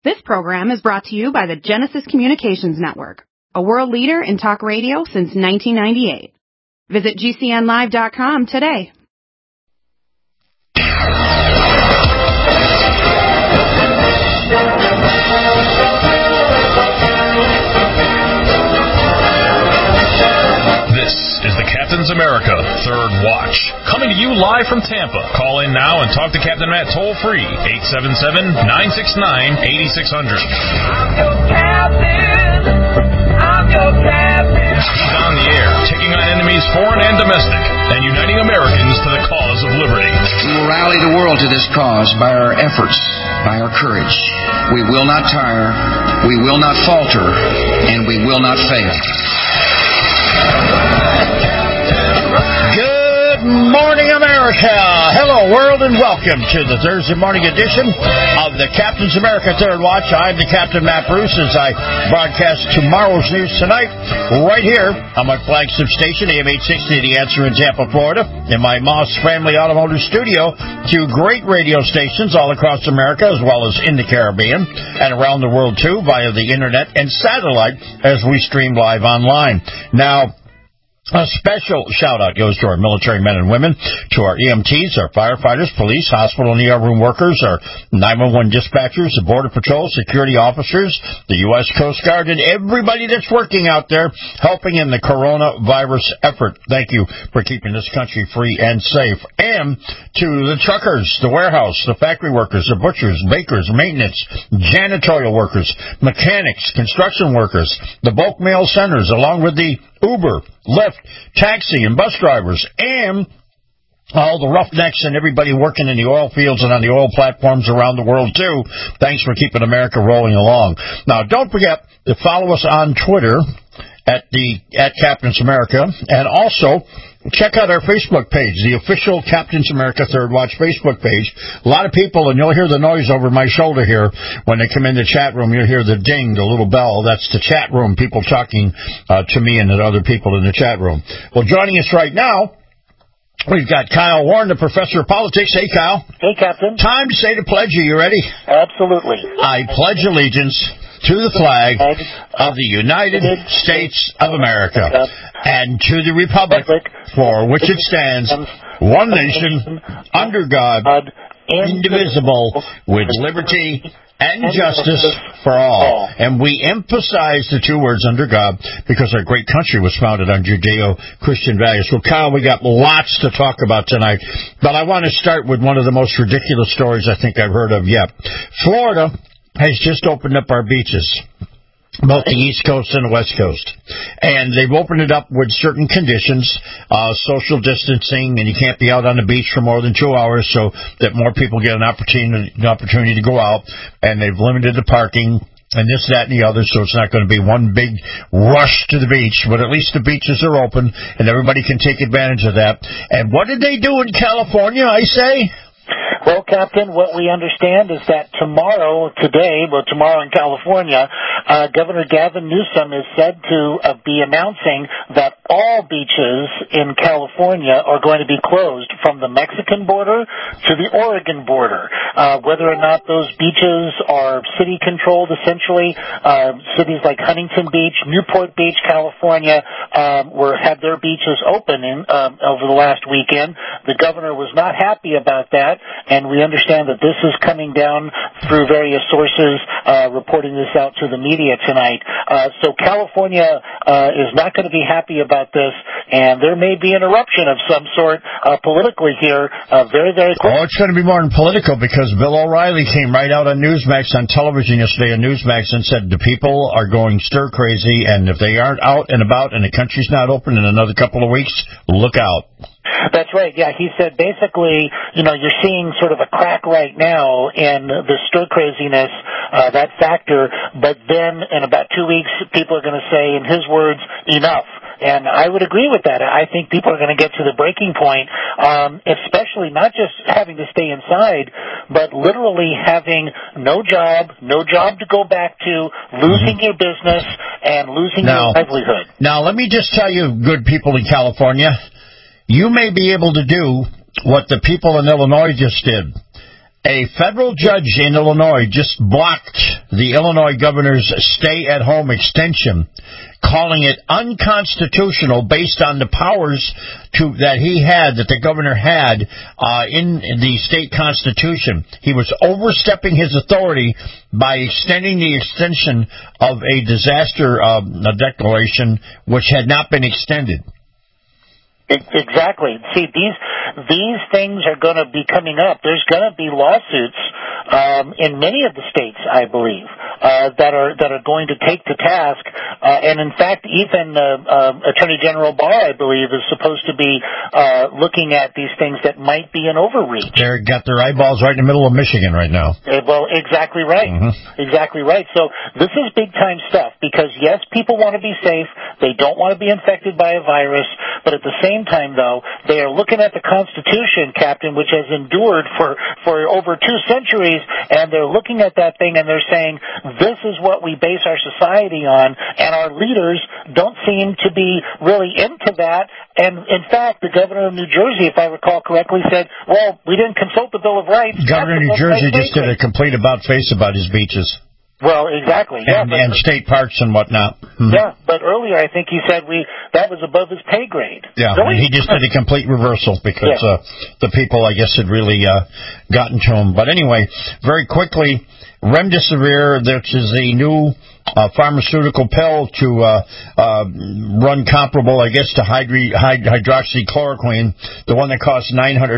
This program is brought to you by the Genesis Communications Network, a world leader in talk radio since 1998. Visit GCNlive.com today. This is the Captain's America Third Watch, coming to you live from Tampa. Call in now and talk to Captain Matt toll-free, 877-969-8600. I'm your captain. I'm your captain. He's on the air, taking on enemies foreign and domestic, and uniting Americans to the cause of liberty. We will rally the world to this cause by our efforts, by our courage. We will not tire, we will not falter, and we will not fail. Good morning, America. Hello, world, and welcome to the Thursday morning edition of the Captain's America Third Watch. I'm the Captain, Matt Bruce, as I broadcast tomorrow's news tonight right here on my flagship station, AM 860, The Answer in Tampa, Florida, in my Moss Family Automotive Studio, to great radio stations all across America, as well as in the Caribbean, and around the world, too, via the Internet and satellite as we stream live online. Now, a special shout-out goes to our military men and women, to our EMTs, our firefighters, police, hospital and ER room workers, our 911 dispatchers, the Border Patrol, security officers, the U.S. Coast Guard, and everybody that's working out there helping in the coronavirus effort. Thank you for keeping this country free and safe. And to the truckers, the warehouse, the factory workers, the butchers, bakers, maintenance, janitorial workers, mechanics, construction workers, the bulk mail centers, along with the Uber, Lyft, taxi, and bus drivers, and all the roughnecks and everybody working in the oil fields and on the oil platforms around the world, too. Thanks for keeping America rolling along. Now, don't forget to follow us on Twitter at Captain's America, and also check out our Facebook page, the official Captain's America Third Watch Facebook page. A lot of people, and you'll hear the noise over my shoulder here when they come in the chat room. You'll hear the ding, the little bell. That's the chat room, people talking to me and to other people in the chat room. Well, joining us right now, we've got Kyle Warren, the professor of politics. Hey, Kyle. Hey, Captain. Time to say the pledge. Are you ready? Absolutely. I pledge allegiance to the flag of the United States of America and to the republic for which it stands, one nation, under God, indivisible, with liberty and justice for all. And we emphasize the two words, under God, because our great country was founded on Judeo-Christian values. Well, Kyle, we got lots to talk about tonight, but I want to start with one of the most ridiculous stories I think I've heard of yet. Florida has just opened up our beaches, both the East Coast and the West Coast. And they've opened it up with certain conditions, social distancing, and you can't be out on the beach for more than 2 hours so that more people get an opportunity to go out. And they've limited the parking and this, that, and the other, so it's not going to be one big rush to the beach. But at least the beaches are open, and everybody can take advantage of that. And what did they do in California, I say? Well, Captain, what we understand is that tomorrow in California, Governor Gavin Newsom is said to be announcing that all beaches in California are going to be closed from the Mexican border to the Oregon border. Whether or not those beaches are city-controlled, essentially, cities like Huntington Beach, Newport Beach, California, had their beaches open over the last weekend. The governor was not happy about that, and we understand that this is coming down through various sources reporting this out to the media tonight. So California is not going to be happy about this, and there may be an eruption of some sort politically here very, very quickly. Oh, it's going to be more than political, because Bill O'Reilly came right out on Newsmax on television yesterday on Newsmax and said the people are going stir-crazy, and if they aren't out and about and the country's not open in another couple of weeks, look out. That's right. Yeah, he said basically, you're seeing sort of a crack right now in the stir craziness, that factor, but then in about 2 weeks, people are going to say, in his words, enough. And I would agree with that. I think people are going to get to the breaking point, especially not just having to stay inside, but literally having no job to go back to, losing your business, and losing your livelihood. Now, let me just tell you, good people in California, you may be able to do what the people in Illinois just did. A federal judge in Illinois just blocked the Illinois governor's stay-at-home extension, calling it unconstitutional based on the powers that the governor had in the state constitution. He was overstepping his authority by extending the extension of a disaster declaration which had not been extended. Exactly. See, these things are going to be coming up. There's going to be lawsuits in many of the states, I believe, that are going to take to task. And in fact, even Attorney General Barr, I believe, is supposed to be looking at these things that might be an overreach. They've got their eyeballs right in the middle of Michigan right now. Well, exactly right. Mm-hmm. Exactly right. So this is big-time stuff because, yes, people want to be safe. They don't want to be infected by a virus. But at the same time, though, they are looking at the Constitution, Captain, which has endured for over 2 centuries, and they're looking at that thing and they're saying, this is what we base our society on, and our leaders don't seem to be really into that. And, in fact, the governor of New Jersey, if I recall correctly, said, well, we didn't consult the Bill of Rights. Governor of New Jersey just did a complete about-face about his beaches. Well, exactly. Yeah, and state parks and whatnot. Mm-hmm. Yeah, but earlier I think he said that was above his pay grade. Yeah, really? He just did a complete reversal because the people, I guess, had really gotten to him. But anyway, very quickly, Remdesivir, which is a new pharmaceutical pill to run comparable, I guess, to hydroxychloroquine, the one that costs $900,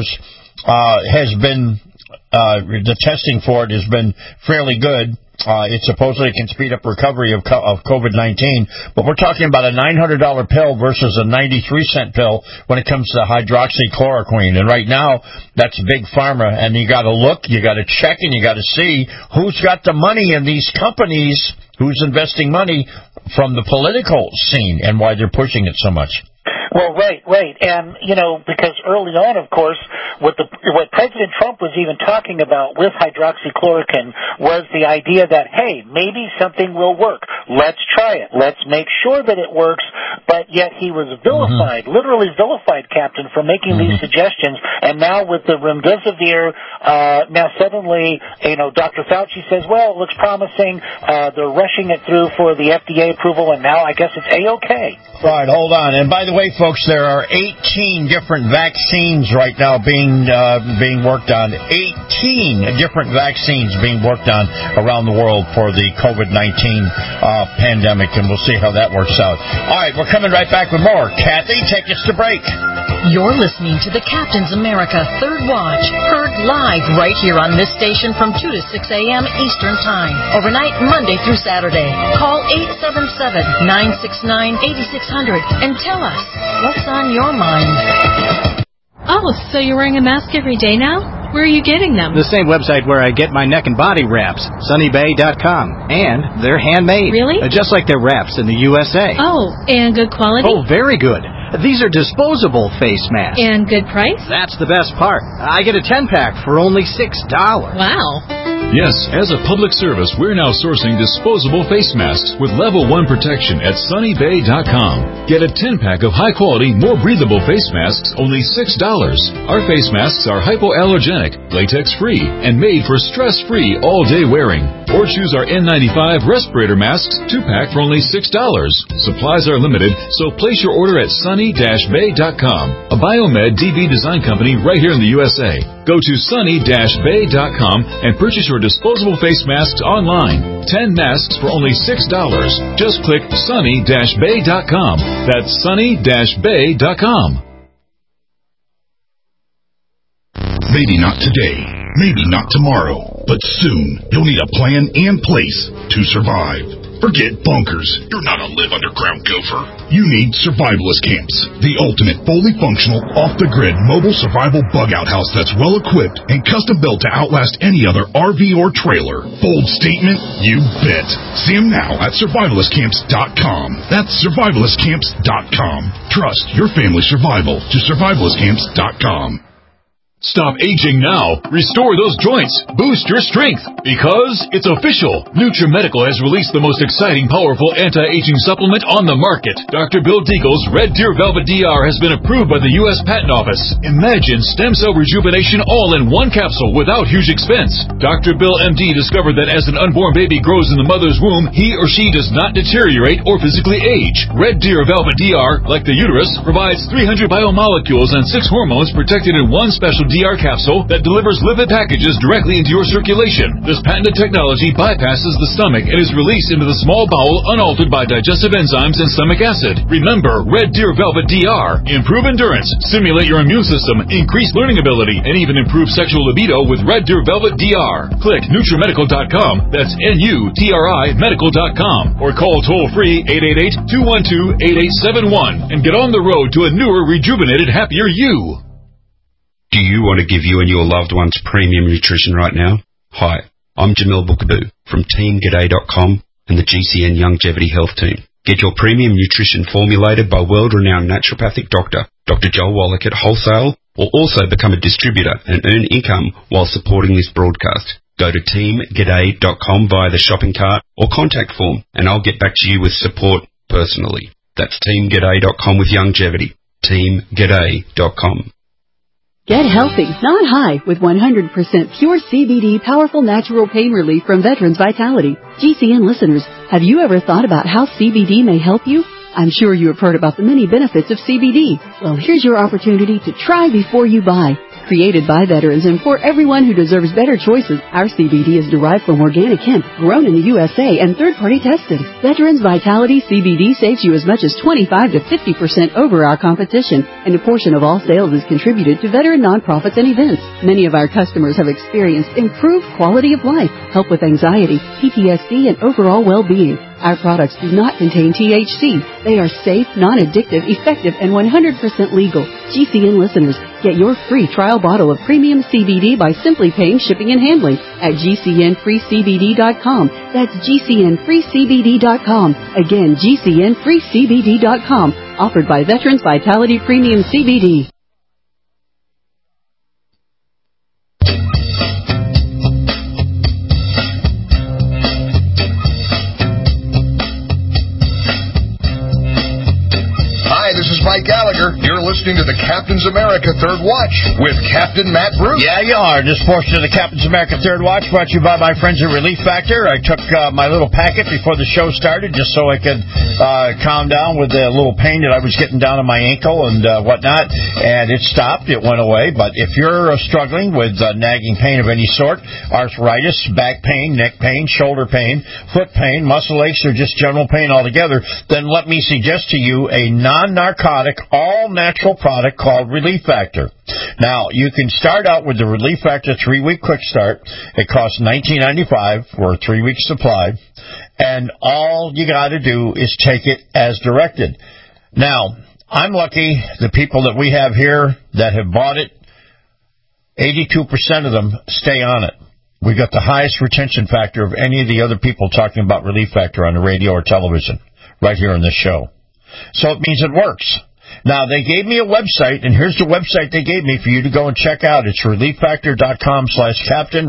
has been, the testing for it has been fairly good. It supposedly can speed up recovery of COVID-19, but we're talking about a $900 pill versus a 93-cent pill when it comes to hydroxychloroquine. And right now, that's big pharma, and you got to look, you got to check, and you got to see who's got the money in these companies, who's investing money from the political scene, and why they're pushing it so much. Well, right. And, because early on, of course, what President Trump was even talking about with hydroxychloroquine was the idea that, hey, maybe something will work. Let's try it. Let's make sure that it works. But yet he was vilified, literally vilified, Captain, for making these suggestions. And now with the Remdesivir, now suddenly, Dr. Fauci says, well, it looks promising. They're rushing it through for the FDA approval, and now I guess it's A-OK. All right, hold on. And by the way, folks, there are 18 different vaccines right now being worked on. 18 different vaccines being worked on around the world for the COVID-19 pandemic, and we'll see how that works out. All right, we're coming right back with more. Kathy, take us to break. You're listening to the Captain's America Third Watch, heard live right here on this station from 2 to 6 a.m. Eastern Time, overnight Monday through Saturday. Call 877-969-8600 and tell us what's on your mind. Oh, so you're wearing a mask every day now? Where are you getting them? The same website where I get my neck and body wraps, sunnybay.com. And they're handmade. Really? Just like their wraps in the USA. Oh, and good quality? Oh, very good. These are disposable face masks. And good price? That's the best part. I get a 10-pack for only $6. Wow. Yes, as a public service, we're now sourcing disposable face masks with level 1 protection at sunnybay.com. Get a 10-pack of high-quality, more breathable face masks, only $6. Our face masks are hypoallergenic, latex-free, and made for stress-free all-day wearing. Or choose our N95 respirator masks, 2-pack for only $6. Supplies are limited, so place your order at sunny-bay.com, a Biomed DB design company right here in the USA. Go to sunny-bay.com and purchase your disposable face masks online. 10 masks for only $6. Just click sunny-bay.com. That's sunny-bay.com. Maybe not today, maybe not tomorrow, but soon you'll need a plan in place to survive. Forget bunkers. You're not a live underground gopher. You need survivalist camps, the ultimate fully functional, off-the-grid mobile survival bug-out house that's well-equipped and custom-built to outlast any other RV or trailer. Bold statement? You bet. See them now at survivalistcamps.com. That's survivalistcamps.com. Trust your family's survival to survivalistcamps.com. Stop aging now. Restore those joints. Boost your strength. Because it's official. NutriMedical has released the most exciting, powerful anti-aging supplement on the market. Dr. Bill Deagle's Red Deer Velvet DR has been approved by the U.S. Patent Office. Imagine stem cell rejuvenation all in one capsule without huge expense. Dr. Bill MD discovered that as an unborn baby grows in the mother's womb, he or she does not deteriorate or physically age. Red Deer Velvet DR, like the uterus, provides 300 biomolecules and 6 hormones protected in one special DR capsule that delivers lipid packages directly into your circulation. This patented technology bypasses the stomach and is released into the small bowel unaltered by digestive enzymes and stomach acid. Remember, Red Deer Velvet DR. Improve endurance, stimulate your immune system, increase learning ability, and even improve sexual libido with Red Deer Velvet DR. Click NutriMedical.com, that's NUTRI Medical.com, or call toll-free 888-212-8871 and get on the road to a newer, rejuvenated, happier you. Do you want to give you and your loved ones premium nutrition right now? Hi, I'm Jamil Bookaboo from TeamGaday.com and the GCN Longevity Health Team. Get your premium nutrition formulated by world-renowned naturopathic doctor, Dr. Joel Wallach at wholesale, or also become a distributor and earn income while supporting this broadcast. Go to TeamGaday.com via the shopping cart or contact form, and I'll get back to you with support personally. That's TeamGaday.com with longevity. TeamGaday.com. Get healthy, not high, with 100% pure CBD powerful natural pain relief from Veterans Vitality. GCN listeners, have you ever thought about how CBD may help you? I'm sure you have heard about the many benefits of CBD. Well, here's your opportunity to try before you buy. Created by veterans and for everyone who deserves better choices, our CBD is derived from organic hemp, grown in the USA, and third-party tested. Veterans Vitality CBD saves you as much as 25 to 50% over our competition, and a portion of all sales is contributed to veteran nonprofits and events. Many of our customers have experienced improved quality of life, help with anxiety, PTSD, and overall well-being. Our products do not contain THC. They are safe, non-addictive, effective, and 100% legal. GCN listeners, get your free trial bottle of premium CBD by simply paying shipping and handling at GCNFreeCBD.com. That's GCNFreeCBD.com. Again, GCNFreeCBD.com. Offered by Veterans Vitality Premium CBD. This is Mike Gallagher. You're listening to the Captain's America Third Watch with Captain Matt Bruce. Yeah, you are. This portion of the Captain's America Third Watch brought to you by my friends at Relief Factor. I took my little packet before the show started just so I could calm down with the little pain that I was getting down on my ankle and whatnot, and it stopped. It went away. But if you're struggling with nagging pain of any sort, arthritis, back pain, neck pain, shoulder pain, foot pain, muscle aches, or just general pain altogether, then let me suggest to you a non-narcotic, all-natural product called Relief Factor. Now, you can start out with the Relief Factor 3-week quick start. It costs $19.95 for a 3-week supply, and all you got to do is take it as directed. Now, I'm lucky the people that we have here that have bought it, 82% of them stay on it. We got the highest retention factor of any of the other people talking about Relief Factor on the radio or television right here on this show. So it means it works. Now, they gave me a website, and here's the website they gave me for you to go and check out. It's relieffactor.com/captain,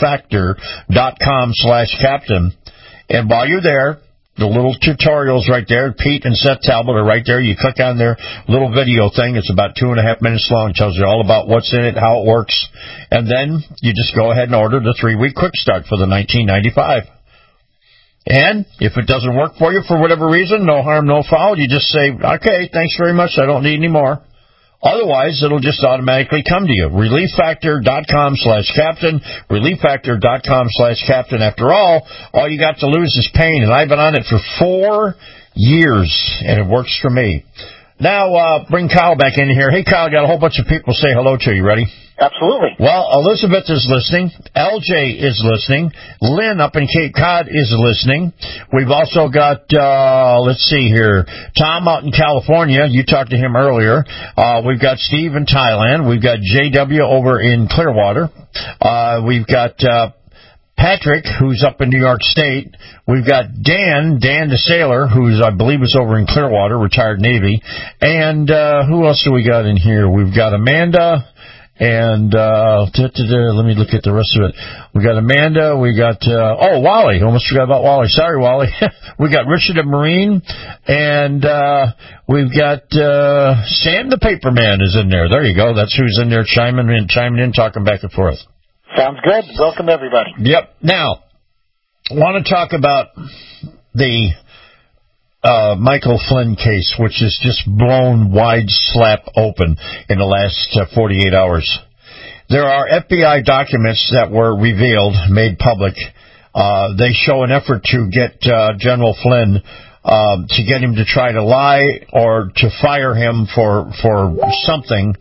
relieffactor.com/captain. And while you're there, the little tutorials right there, Pete and Seth Talbot are right there. You click on their little video thing. It's about 2.5 minutes long. It tells you all about what's in it, how it works. And then you just go ahead and order the 3-week quick start for the $19.95. And if it doesn't work for you for whatever reason, no harm, no foul, you just say, okay, thanks very much, I don't need any more. Otherwise, it'll just automatically come to you. ReliefFactor.com/captain, ReliefFactor.com/captain. After all you got to lose is pain, and I've been on it for 4 years, and it works for me. Now, bring Kyle back in here. Hey, Kyle, got a whole bunch of people say hello to you. Ready? Absolutely. Well, Elizabeth is listening. LJ is listening. Lynn up in Cape Cod is listening. We've also got, let's see here, Tom out in California. You talked to him earlier. We've got Steve in Thailand. We've got JW over in Clearwater. We've got Patrick, who's up in New York State. We've got Dan the sailor, who's, I believe, is over in Clearwater, retired Navy. And who else do we got in here? We've got Amanda And let me look at the rest of it. We got Amanda. We got Wally. Almost forgot about Wally. Sorry, Wally. We got Richard and Marine, and we've got Sam the Paperman is in there. There you go. That's who's in there chiming in, talking back and forth. Sounds good. Welcome everybody. Yep. Now, I want to talk about the Michael Flynn case, which is just blown wide slap open in the last 48 hours. There are FBI documents that were revealed, made public. They show an effort to get General Flynn, to get him to try to lie or to fire him for something,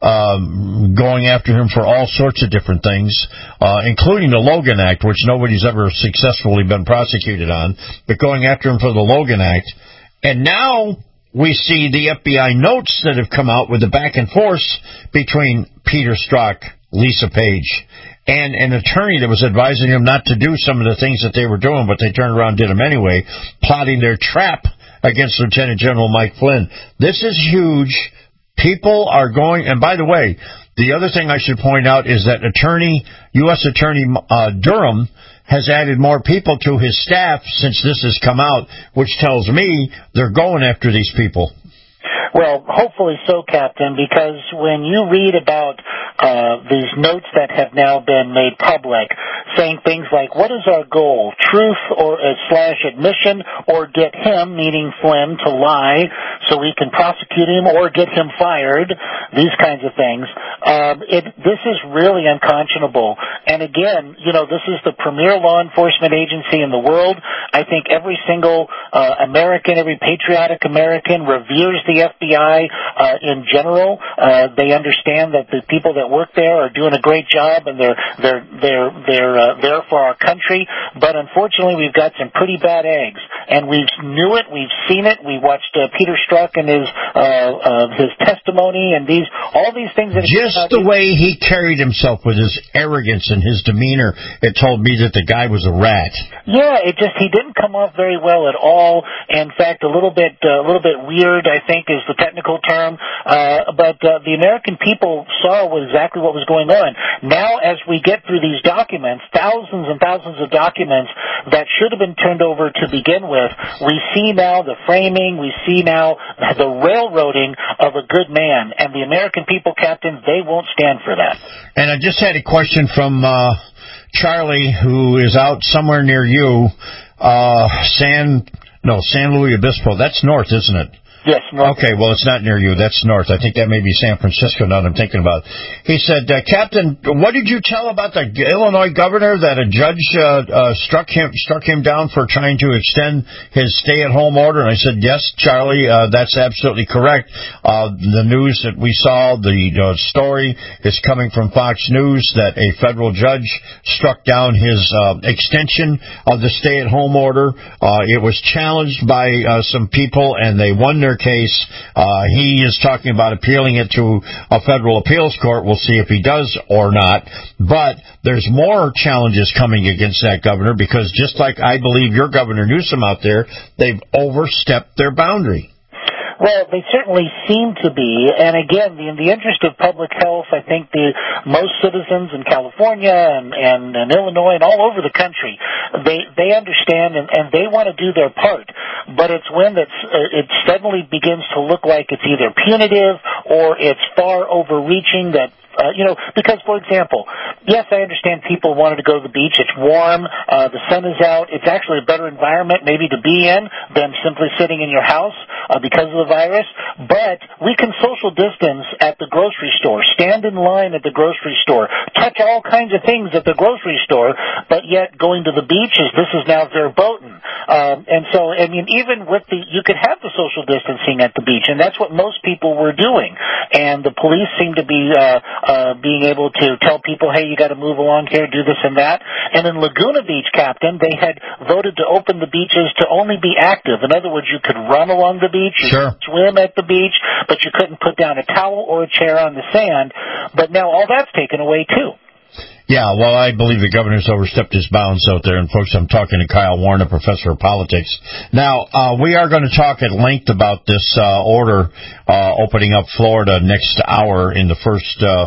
going after him for all sorts of different things, including the Logan Act, which nobody's ever successfully been prosecuted on, but going after him for the Logan Act. And now we see the FBI notes that have come out with the back and forth between Peter Strzok, Lisa Page, and an attorney that was advising him not to do some of the things that they were doing, but they turned around and did them anyway, plotting their trap against Lieutenant General Mike Flynn. This is huge. People are going, and by the way, the other thing I should point out is that U.S. Attorney Durham has added more people to his staff since this has come out, which tells me they're going after these people. Well, hopefully so, Captain, because when you read about these notes that have now been made public, saying things like, what is our goal, truth or / admission, or get him, meaning Flynn, to lie so we can prosecute him or get him fired, these kinds of things, this is really unconscionable. And again, this is the premier law enforcement agency in the world. I think every single American, every patriotic American reveres the FBI in general. They understand that the people that work there are doing a great job, and they're there for our country. But unfortunately, we've got some pretty bad eggs, and we knew it, we've seen it. We watched Peter Strzok and his testimony, and all these things that just the way he carried himself with his arrogance and his demeanor, it told me that the guy was a rat. Yeah, he didn't come off very well at all. In fact, a little bit weird, I think, is the technical term. But the American people saw exactly what was going on. Now, as we get through these documents, thousands and thousands of documents that should have been turned over to begin with, we see now the framing, we see now the railroading of a good man. And the American people, Captain, they won't stand for that. And I just had a question from Charlie, who is out somewhere near you, San Luis Obispo. That's north, isn't it? Yes, north. Okay, well, it's not near you. That's north. I think that may be San Francisco now that I'm thinking about. He said, Captain, what did you tell about the Illinois governor that a judge struck him down for trying to extend his stay-at-home order? And I said, yes, Charlie, that's absolutely correct. The news that we saw, the story is coming from Fox News that a federal judge struck down his extension of the stay-at-home order. It was challenged by some people, and they won their case. He is talking about appealing it to a federal appeals court. We'll see if he does or not. But there's more challenges coming against that governor because just like I believe your Governor Newsom out there, they've overstepped their boundary. Well, they certainly seem to be, and again, in the interest of public health, I think most citizens in California and Illinois and all over the country, they understand and they want to do their part. But it's when it suddenly begins to look like it's either punitive or it's far overreaching that. Because, for example, yes, I understand people wanted to go to the beach. It's warm. The sun is out. It's actually a better environment maybe to be in than simply sitting in your house because of the virus. But we can social distance at the grocery store, stand in line at the grocery store, touch all kinds of things at the grocery store, but yet going to the beach this is now verboten. And so, I mean, even with you could have the social distancing at the beach, and that's what most people were doing. And the police seem to be being able to tell people, hey, you got to move along here, do this and that. And in Laguna Beach, Captain, they had voted to open the beaches to only be active. In other words, you could run along the beach, you could swim at the beach, but you couldn't put down a towel or a chair on the sand. But now all that's taken away, too. Yeah, well, I believe the governor's overstepped his bounds out there. And, folks, I'm talking to Kyle Warren, a professor of politics. Now, we are going to talk at length about this order opening up Florida next hour in the first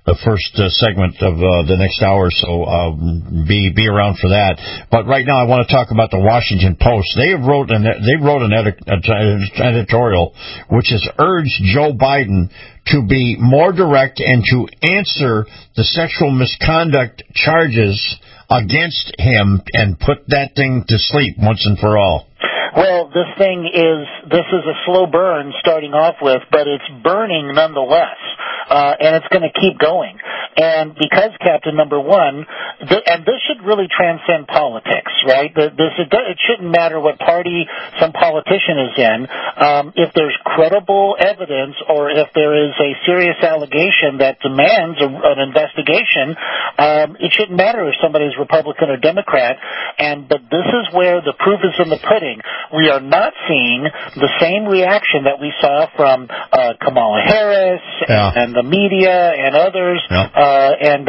the first segment of the next hour, so be around for that. But right now, I want to talk about the Washington Post. They wrote an editorial which has urged Joe Biden to be more direct and to answer the sexual misconduct charges against him and put that thing to sleep once and for all. Well, this is a slow burn starting off with, but it's burning nonetheless, and it's going to keep going. And because, Captain, number one, and this should really transcend politics, right? It shouldn't matter what party some politician is in. If there's credible evidence or if there is a serious allegation that demands an investigation, it shouldn't matter if somebody's Republican or Democrat. But this is where the proof is in the pudding. We are not seeing the same reaction that we saw from Kamala Harris and the media and others, and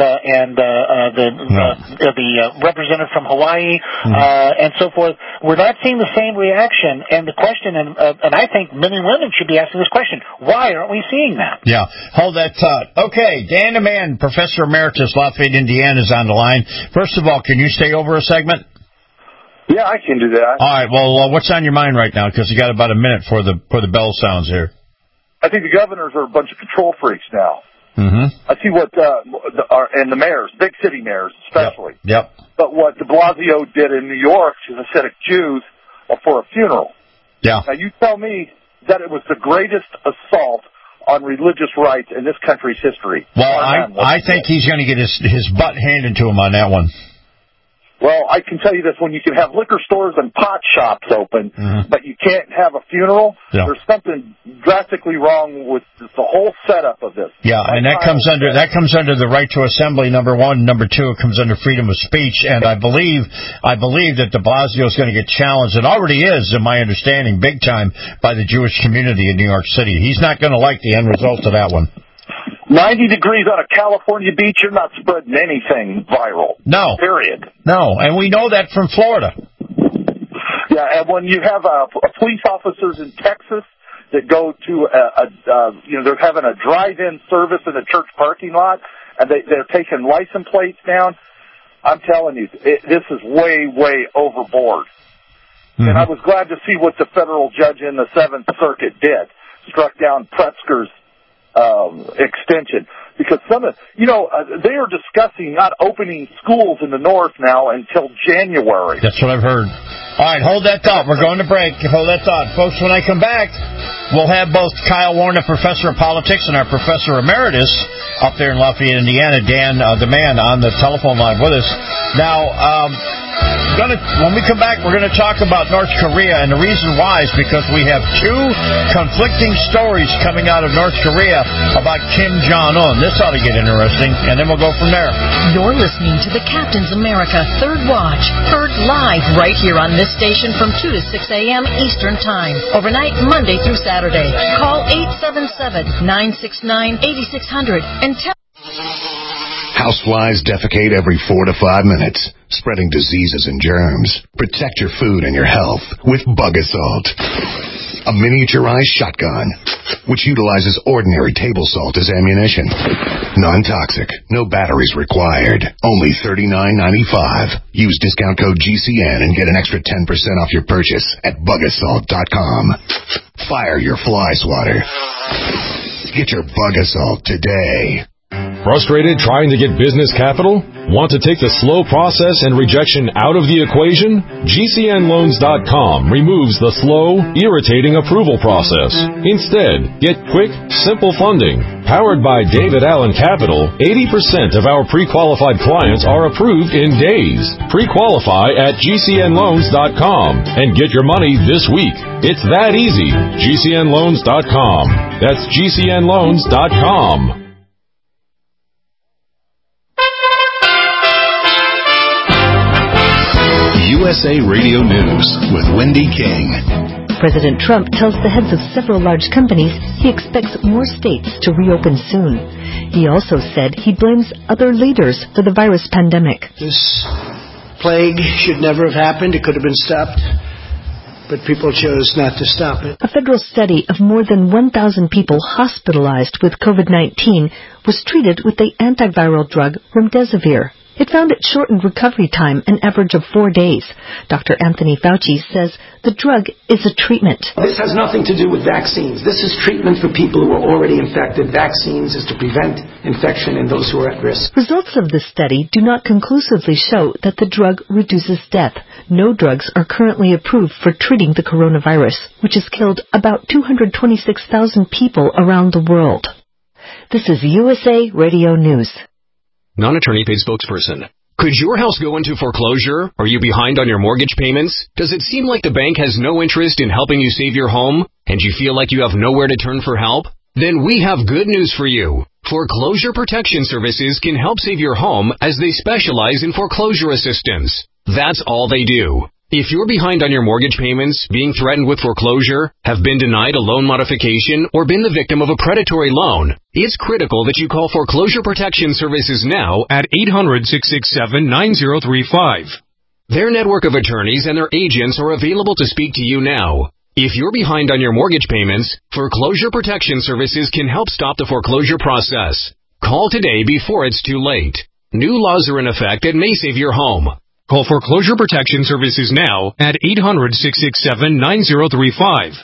the representative from Hawaii, and so forth. We're not seeing the same reaction. And the question, and I think many women should be asking this question: why aren't we seeing that? Yeah, hold that thought. Okay, Dan DeMann, Professor Emeritus, Lafayette, Indiana, is on the line. First of all, can you stay over a segment? Yeah, I can do that. All right. Well, what's on your mind right now? Because you got about a minute for the bell sounds here. I think the governors are a bunch of control freaks now. Mm-hmm. I see what and the mayors, big city mayors especially. Yep. But what De Blasio did in New York to Hasidic Jews for a funeral. Yeah. Now you tell me that it was the greatest assault on religious rights in this country's history. Well, I think he's going to get his butt handed to him on that one. Well, I can tell you this, when you can have liquor stores and pot shops open, but you can't have a funeral, there's something drastically wrong with the whole setup of this. Yeah, and that comes under the right to assembly, number one. Number two, it comes under freedom of speech, and I believe that de Blasio is going to get challenged. It already is, in my understanding, big time by the Jewish community in New York City. He's not going to like the end result of that one. 90 degrees on a California beach, you're not spreading anything viral. No. Period. No, and we know that from Florida. Yeah, and when you have police officers in Texas that go to they're having a drive-in service in a church parking lot, and they're taking license plates down, I'm telling you, this is way, way overboard. Mm-hmm. And I was glad to see what the federal judge in the Seventh Circuit did. Struck down Pretzker's extension, because they are discussing not opening schools in the north now until January. That's what I've heard. All right, hold that thought. We're going to break. Hold that thought. Folks, when I come back, we'll have both Kyle Warner, Professor of Politics, and our Professor Emeritus up there in Lafayette, Indiana, Dan DeMann, on the telephone line with us. Now, when we come back, we're going to talk about North Korea, and the reason why is because we have two conflicting stories coming out of North Korea about Kim Jong-un. This ought to get interesting, and then we'll go from there. You're listening to the Captain's America Third Watch, heard live right here on this station from 2 to 6 a.m. Eastern Time, overnight Monday through Saturday. Call 877-969-8600 and tell... Houseflies defecate every 4 to 5 minutes, spreading diseases and germs. Protect your food and your health with Bug Assault, a miniaturized shotgun which utilizes ordinary table salt as ammunition. Non-toxic, no batteries required. Only $39.95. Use discount code GCN and get an extra 10% off your purchase at bugassault.com. Fire your fly swatter. Get your Bug Assault today. Frustrated trying to get business capital? Want to take the slow process and rejection out of the equation? GCNloans.com removes the slow, irritating approval process. Instead, get quick, simple funding. Powered by David Allen Capital, 80% of our pre-qualified clients are approved in days. Pre-qualify at GCNloans.com and get your money this week. It's that easy. GCNloans.com. That's GCNloans.com. USA Radio News with Wendy King. President Trump tells the heads of several large companies he expects more states to reopen soon. He also said he blames other leaders for the virus pandemic. This plague should never have happened. It could have been stopped. but people chose not to stop it. A federal study of more than 1,000 people hospitalized with COVID-19 was treated with the antiviral drug remdesivir. It found it shortened recovery time an average of 4 days. Dr. Anthony Fauci says the drug is a treatment. This has nothing to do with vaccines. This is treatment for people who are already infected. Vaccines is to prevent infection in those who are at risk. Results of this study do not conclusively show that the drug reduces death. No drugs are currently approved for treating the coronavirus, which has killed about 226,000 people around the world. This is USA Radio News. Non-attorney paid spokesperson. Could your house go into foreclosure? Are you behind on your mortgage payments? Does it seem like the bank has no interest in helping you save your home, and you feel like you have nowhere to turn for help? Then we have good news for you. Foreclosure Protection Services can help save your home as they specialize in foreclosure assistance. That's all they do. If you're behind on your mortgage payments, being threatened with foreclosure, have been denied a loan modification, or been the victim of a predatory loan, it's critical that you call Foreclosure Protection Services now at 800-667-9035. Their network of attorneys and their agents are available to speak to you now. If you're behind on your mortgage payments, Foreclosure Protection Services can help stop the foreclosure process. Call today before it's too late. New laws are in effect that may save your home. Call Foreclosure Protection Services now at 800-667-9035.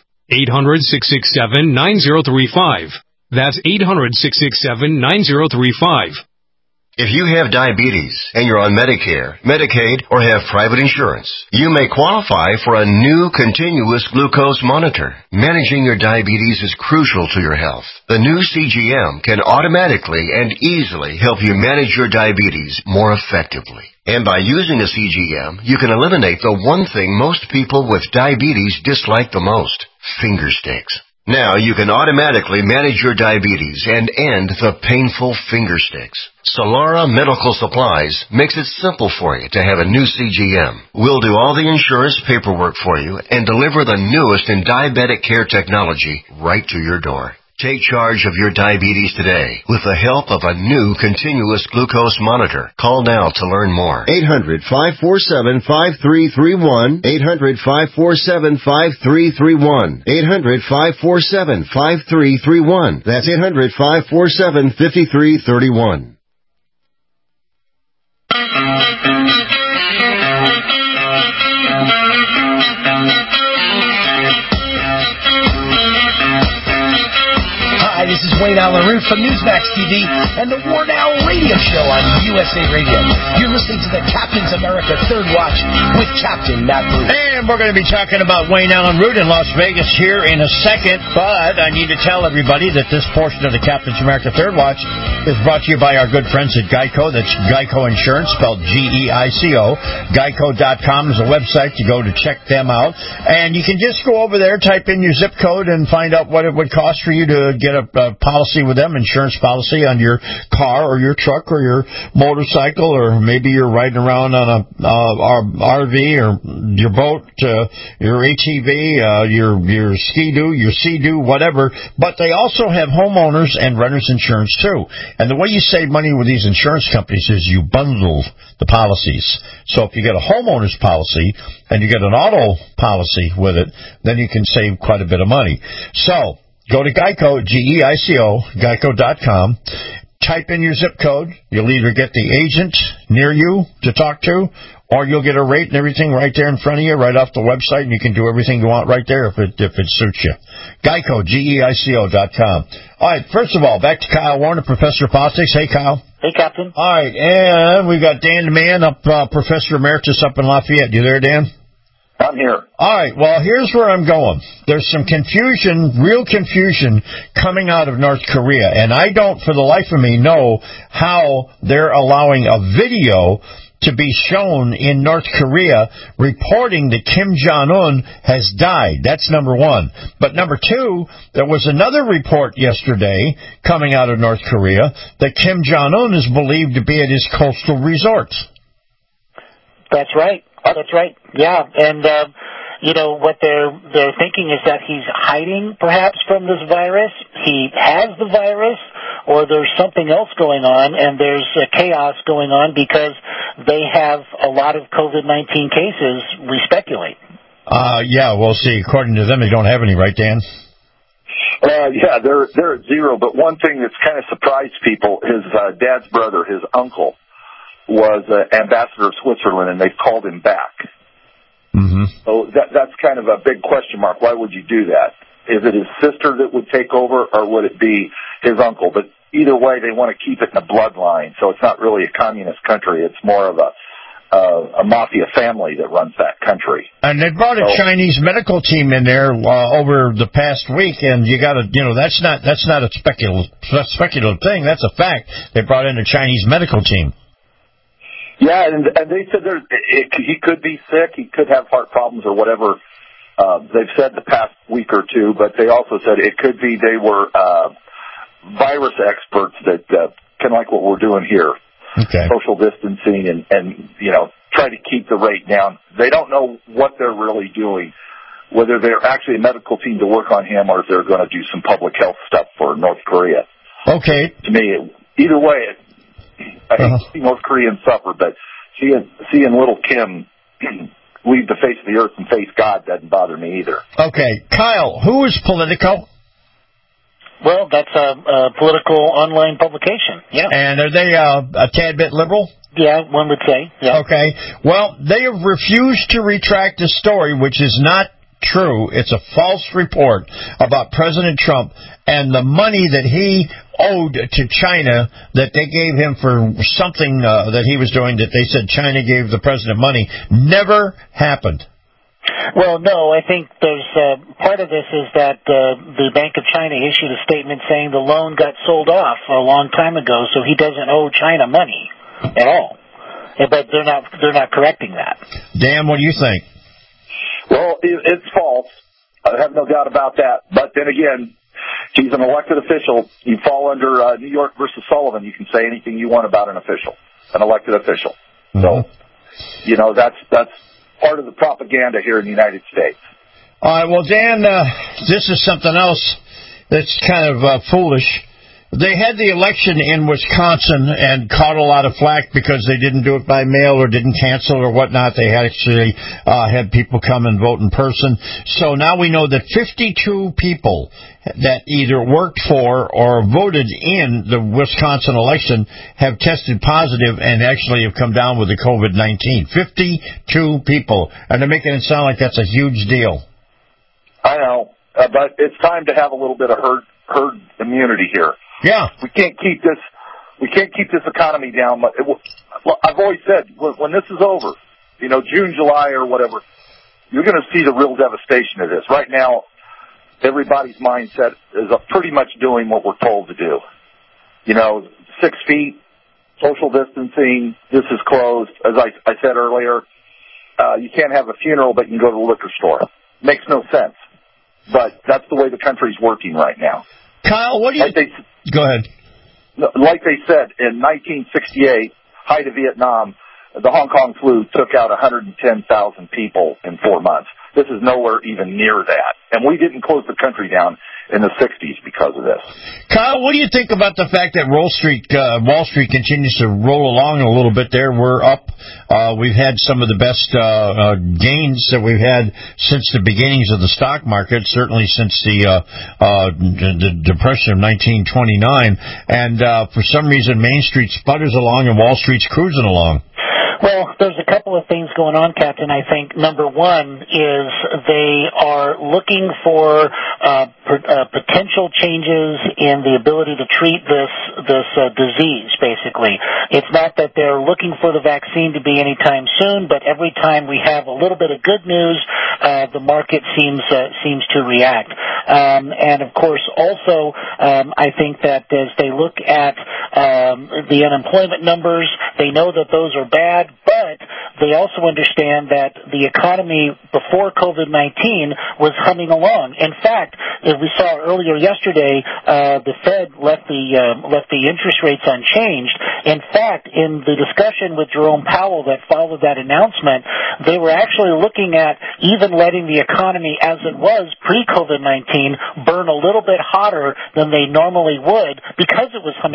800-667-9035. That's 800-667-9035. If you have diabetes and you're on Medicare, Medicaid, or have private insurance, you may qualify for a new continuous glucose monitor. Managing your diabetes is crucial to your health. The new CGM can automatically and easily help you manage your diabetes more effectively. And by using a CGM, you can eliminate the one thing most people with diabetes dislike the most: finger sticks. Now you can automatically manage your diabetes and end the painful finger sticks. Solara Medical Supplies makes it simple for you to have a new CGM. We'll do all the insurance paperwork for you and deliver the newest in diabetic care technology right to your door. Take charge of your diabetes today with the help of a new continuous glucose monitor. Call now to learn more. 800-547-5331. 800-547-5331. 800-547-5331. That's 800-547-5331. This is Wayne Allen Root from Newsmax TV and the War Now radio show on USA Radio. You're listening to the Captain's America Third Watch with Captain Matt Root. And we're going to be talking about Wayne Allen Root in Las Vegas here in a second, but I need to tell everybody that this portion of the Captain's America Third Watch is brought to you by our good friends at Geico. That's Geico Insurance, spelled G-E-I-C-O. Geico.com is a website to go to check them out. And you can just go over there, type in your zip code, and find out what it would cost for you to get a policy with them, insurance policy on your car or your truck or your motorcycle, or maybe you're riding around on a RV or your boat, your ATV, your ski-doo, your sea-doo, whatever. But they also have homeowners and renters insurance too. And the way you save money with these insurance companies is you bundle the policies. So if you get a homeowner's policy and you get an auto policy with it, then you can save quite a bit of money. So go to Geico, G-E-I-C-O, Geico.com. Type in your zip code. You'll either get the agent near you to talk to, or you'll get a rate and everything right there in front of you, right off the website, and you can do everything you want right there if it suits you. Geico, G-E-I-C-O.com. All right, first of all, back to Kyle Warner, Professor of Politics. Hey, Kyle. Hey, Captain. All right, and we got Dan DeMann, Professor Emeritus up in Lafayette. You there, Dan? I'm here. All right, well, here's where I'm going. There's some confusion, real confusion, coming out of North Korea, and I don't, for the life of me, know how they're allowing a video to be shown in North Korea reporting that Kim Jong-un has died. That's number one. But number two, there was another report yesterday coming out of North Korea that Kim Jong-un is believed to be at his coastal resorts. That's right. That's right. Yeah, and what they're thinking is that he's hiding perhaps from this virus. He has the virus, or there's something else going on, and there's chaos going on because they have a lot of COVID-19 cases, we speculate. Yeah, we'll see. According to them, they don't have any, right, Dan? Yeah, they're at zero. But one thing that's kind of surprised people, his dad's brother, his uncle, was ambassador of Switzerland, and they've called him back. Mm-hmm. So that's kind of a big question mark. Why would you do that? Is it his sister that would take over, or would it be his uncle? But either way, they want to keep it in the bloodline. So it's not really a communist country. It's more of a mafia family that runs that country. And they brought a Chinese medical team in there over the past week, and you got to, that's not a speculative thing. That's a fact. They brought in a Chinese medical team. Yeah, and they said he could be sick. He could have heart problems or whatever. They've said the past week or two, but they also said it could be they were virus experts that kind of like what we're doing here. Okay. Social distancing and try to keep the rate down. They don't know what they're really doing, whether they're actually a medical team to work on him or if they're going to do some public health stuff for North Korea. Okay. To me, either way, I hate to see North Koreans suffer, but seeing little Kim leave the face of the earth and face God doesn't bother me either. Okay. Kyle, who is Politico? Well, that's a political online publication, yeah. And are they a tad bit liberal? Yeah, one would say, yeah. Okay. Well, they have refused to retract the story, which is not true. It's a false report about President Trump and the money that he owed to China that they gave him for something that he was doing that they said China gave the president money. Never happened. Well, no, I think there's part of this is that the Bank of China issued a statement saying the loan got sold off a long time ago, so he doesn't owe China money at all. But they're not correcting that. Dan, what do you think? Well, it's false. I have no doubt about that. But then again, he's an elected official. You fall under New York versus Sullivan. You can say anything you want about an official, an elected official. Mm-hmm. So, that's part of the propaganda here in the United States. All right, well, Dan, this is something else that's kind of foolish. They had the election in Wisconsin and caught a lot of flack because they didn't do it by mail or didn't cancel or whatnot. They had actually had people come and vote in person. So now we know that 52 people that either worked for or voted in the Wisconsin election have tested positive and actually have come down with the COVID-19. 52 people. And they're making it sound like that's a huge deal. I know, but it's time to have a little bit of herd immunity here. Yeah. We can't keep this economy down. I've always said, when this is over, June, July, or whatever, you're going to see the real devastation of this. Right now, everybody's mindset is pretty much doing what we're told to do. 6 feet, social distancing, this is closed. As I said earlier, you can't have a funeral, but you can go to the liquor store. Makes no sense. But that's the way the country's working right now. Kyle, what do you... Go ahead. Like they said, in 1968, height of Vietnam, the Hong Kong flu took out 110,000 people in 4 months. This is nowhere even near that. And we didn't close the country down in the 60s because of this. Kyle, what do you think about the fact that Wall Street continues to roll along a little bit there? We're up. We've had some of the best gains that we've had since the beginnings of the stock market, certainly since the Depression of 1929. And for some reason, Main Street sputters along and Wall Street's cruising along. Well, there's a couple of things going on, Captain. I think number one is they are looking for potential changes in the ability to treat this disease, basically. It's not that they're looking for the vaccine to be anytime soon, but every time we have a little bit of good news, the market seems to react. And, of course, also I think that as they look at the unemployment numbers, they know that those are bad, but they also understand that the economy before COVID-19 was humming along. In fact, as we saw earlier yesterday, the Fed left the interest rates unchanged. In fact, in the discussion with Jerome Powell that followed that announcement, they were actually looking at even letting the economy as it was pre-COVID-19 burn a little bit hotter than they normally would because it was humming along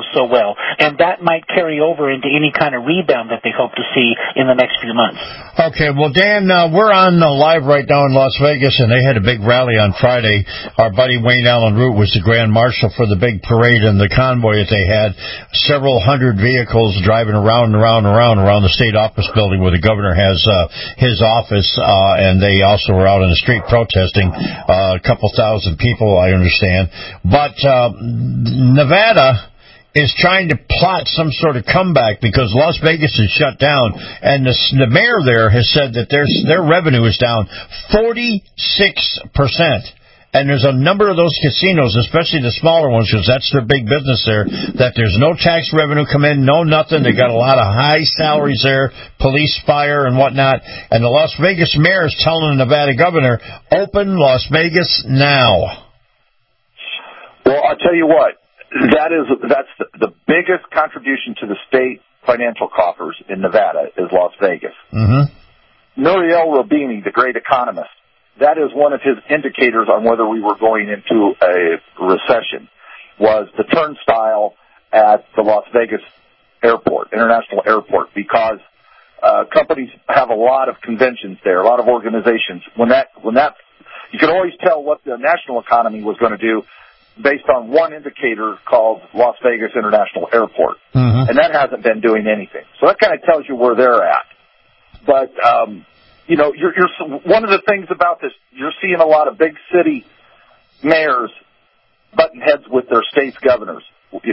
so well, and that might carry over into any kind of rebound that they hope to see in the next few months. Okay, well, Dan, we're on live right now in Las Vegas, and they had a big rally on Friday. Our buddy Wayne Allen Root was the grand marshal for the big parade and the convoy that they had. Several hundred vehicles driving around the state office building where the governor has his office, and they also were out in the street protesting. A couple thousand people, I understand. But Nevada is trying to plot some sort of comeback because Las Vegas is shut down, and the mayor there has said that their revenue is down 46%. And there's a number of those casinos, especially the smaller ones, because that's their big business there, that there's no tax revenue come in, no nothing. They got a lot of high salaries there, police, fire, and whatnot. And the Las Vegas mayor is telling the Nevada governor, open Las Vegas now. Well, I'll tell you what. That's the biggest contribution to the state financial coffers in Nevada is Las Vegas. Mm-hmm. Nouriel Roubini, the great economist, that is one of his indicators on whether we were going into a recession, was the turnstile at the Las Vegas airport, international airport, because companies have a lot of conventions there, a lot of organizations. When that you could always tell what the national economy was going to do based on one indicator called Las Vegas International Airport. Mm-hmm. And that hasn't been doing anything. So that kind of tells you where they're at. But, you're one of the things about this, you're seeing a lot of big city mayors butting heads with their state's governors. De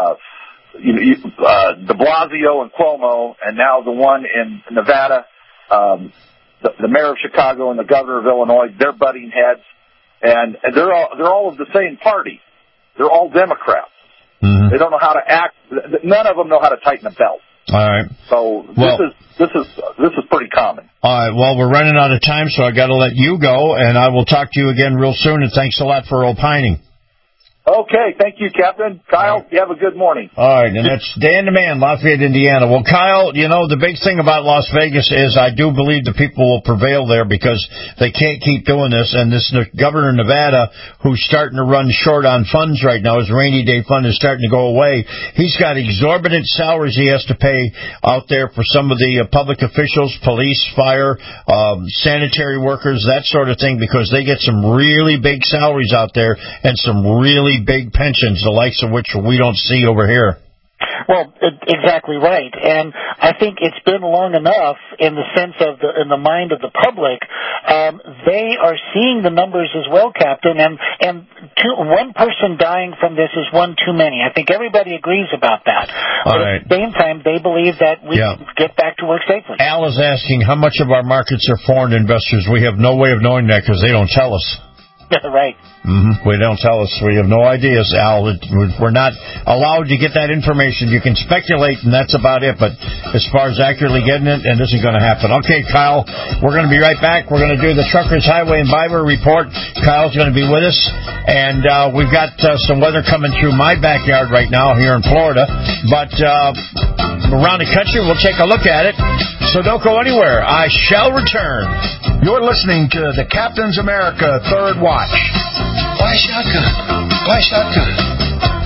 Blasio and Cuomo, and now the one in Nevada, the mayor of Chicago and the governor of Illinois, they're butting heads. And they're all of the same party. They're all Democrats. Mm-hmm. They don't know how to act. None of them know how to tighten a belt. All right. So this is pretty common. All right. Well, we're running out of time, so I got to let you go, and I will talk to you again real soon. And thanks a lot for opining. Okay, thank you, Captain. Kyle, you have a good morning. All right, and that's Dan the Man, Lafayette, Indiana. Well, Kyle, the big thing about Las Vegas is I do believe the people will prevail there because they can't keep doing this, and this governor of Nevada, who's starting to run short on funds right now, his rainy day fund is starting to go away. He's got exorbitant salaries he has to pay out there for some of the public officials, police, fire, sanitary workers, that sort of thing, because they get some really big salaries out there and some really big pensions, the likes of which we don't see over here. Well, exactly right. And I think it's been long enough in the sense of in the mind of the public. They are seeing the numbers as well, Captain, and one person dying from this is one too many. I think everybody agrees about that. But at the same time, they believe that we can get back to work safely. Al is asking how much of our markets are foreign investors. We have no way of knowing that because they don't tell us. Right. Mm-hmm. We don't tell us. We have no ideas, Al. We're not allowed to get that information. You can speculate, and that's about it. But as far as accurately getting it, and this isn't going to happen. Okay, Kyle, we're going to be right back. We're going to do the Truckers Highway and Byway Report. Kyle's going to be with us. And we've got some weather coming through my backyard right now here in Florida. But around the country, we'll take a look at it. So don't go anywhere. I shall return. You're listening to the Captain's America Third Watch. Why shotgun? Why shotgun?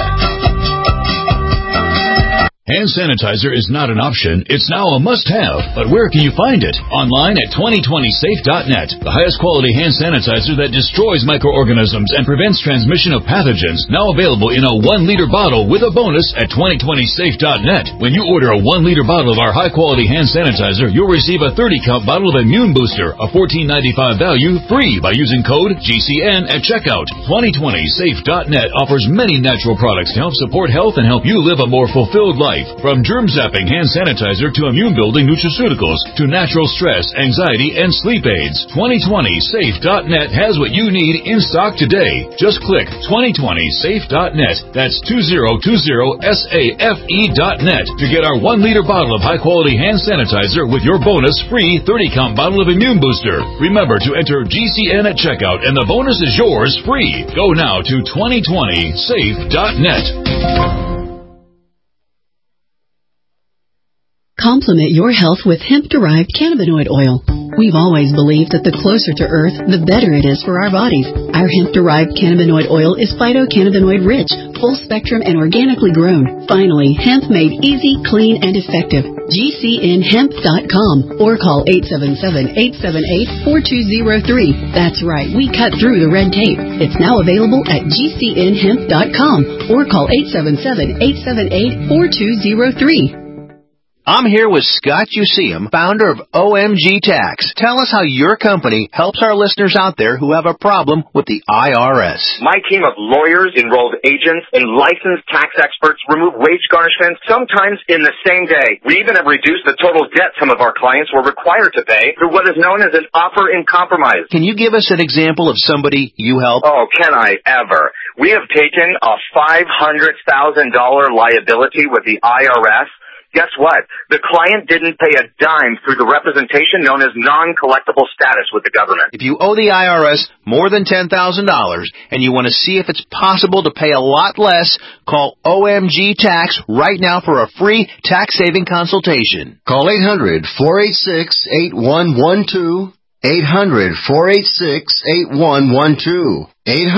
Hand sanitizer is not an option. It's now a must-have. But where can you find it? Online at 2020safe.net. The highest quality hand sanitizer that destroys microorganisms and prevents transmission of pathogens. Now available in a 1-liter bottle with a bonus at 2020safe.net. When you order a 1-liter bottle of our high-quality hand sanitizer, you'll receive a 30-count bottle of Immune Booster, a $14.95 value, free by using code GCN at checkout. 2020safe.net offers many natural products to help support health and help you live a more fulfilled life. From germ-zapping hand sanitizer to immune-building nutraceuticals to natural stress, anxiety, and sleep aids. 2020safe.net has what you need in stock today. Just click 2020safe.net. That's 2020safe.net to get our 1-liter bottle of high-quality hand sanitizer with your bonus free 30-count bottle of Immune Booster. Remember to enter GCN at checkout, and the bonus is yours free. Go now to 2020safe.net. Complement your health with hemp-derived cannabinoid oil. We've always believed that the closer to Earth, the better it is for our bodies. Our hemp-derived cannabinoid oil is phytocannabinoid rich, full spectrum, and organically grown. Finally, hemp made easy, clean, and effective. GCNhemp.com or call 877-878-4203. That's right, we cut through the red tape. It's now available at GCNhemp.com or call 877-878-4203. I'm here with Scott Useum, founder of OMG Tax. Tell us how your company helps our listeners out there who have a problem with the IRS. My team of lawyers, enrolled agents, and licensed tax experts remove wage garnishments sometimes in the same day. We even have reduced the total debt some of our clients were required to pay through what is known as an offer in compromise. Can you give us an example of somebody you help? Oh, can I ever? We have taken a $500,000 liability with the IRS. Guess what? The client didn't pay a dime through the representation known as non-collectible status with the government. If you owe the IRS more than $10,000 and you want to see if it's possible to pay a lot less, call OMG Tax right now for a free tax-saving consultation. Call 800-486-8112. 800-486-8112.